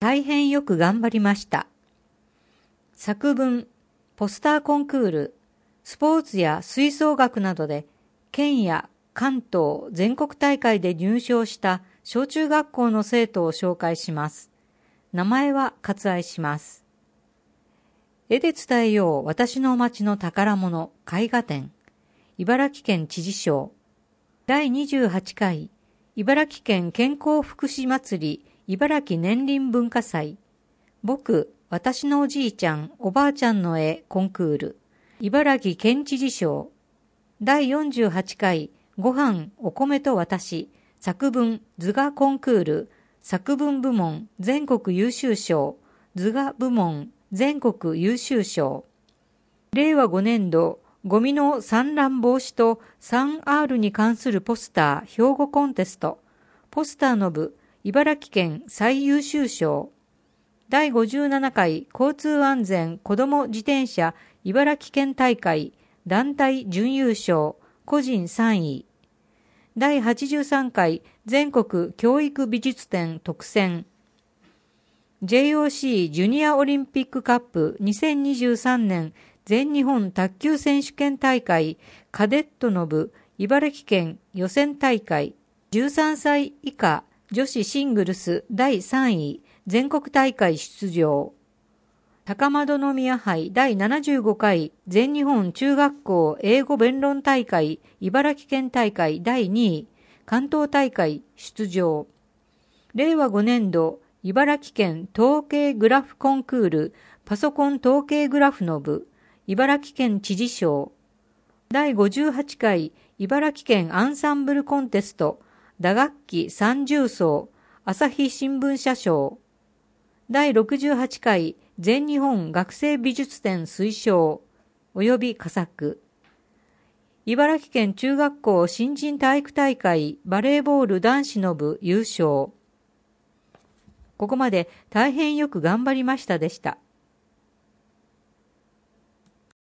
大変よく頑張りました。作文、ポスターコンクール、スポーツや吹奏楽などで県や関東全国大会で入賞した小中学校の生徒を紹介します。名前は割愛します。絵で伝えよう私の町の宝物絵画展、茨城県知事賞、第28回茨城県健康福祉祭り茨城年輪文化祭、僕、私のおじいちゃん、おばあちゃんの絵コンクール、茨城県知事賞、第48回ご飯お米と私、作文図画コンクール、作文部門全国優秀賞、図画部門全国優秀賞。令和5年度、ゴミの散乱防止と 3R に関するポスター標語コンテスト、ポスターの部、茨城県最優秀賞。第57回交通安全子ども自転車茨城県大会団体準優勝、個人3位。第83回全国教育美術展特選。JOC ジュニアオリンピックカップ2023年全日本卓球選手権大会カデットの部茨城県予選大会13歳以下女子シングルス第3位全国大会出場。高円宮杯第75回全日本中学校英語弁論大会茨城県大会第2位関東大会出場。令和5年度茨城県統計グラフコンクールパソコン統計グラフの部茨城県知事賞。第58回茨城県アンサンブルコンテスト打楽器三重奏朝日新聞社賞。第68回全日本学生美術展推奨及び佳作。茨城県中学校新人体育大会バレーボール男子の部優勝。ここまで大変よく頑張りましたでした。